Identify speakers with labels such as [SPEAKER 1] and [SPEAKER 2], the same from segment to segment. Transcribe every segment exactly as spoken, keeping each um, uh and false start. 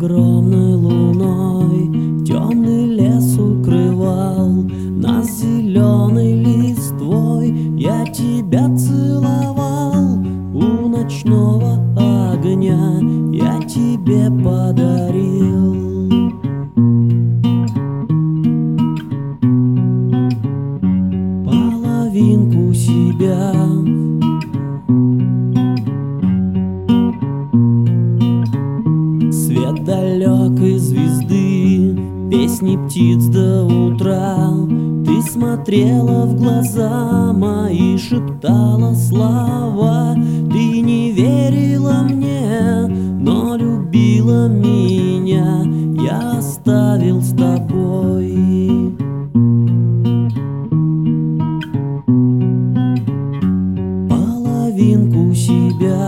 [SPEAKER 1] огромной луной темный лес укрывал нас зеленой листвой. Я тебя целовал у ночного огня, я тебе подарил половинку себя. Свет далекой звезды, песни птиц до утра. Ты смотрела в глаза мои, шептала слова. Ты не верила мне, но любила меня. Я оставил с тобой половинку себя.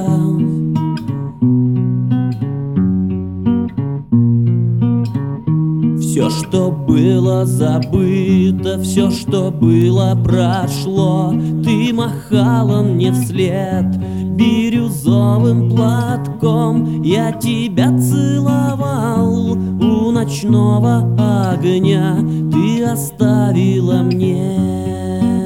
[SPEAKER 1] Все, что было забыто, все, что было, прошло. Ты махала мне вслед бирюзовым платком. Я тебя целовал у ночного огня, ты оставила мне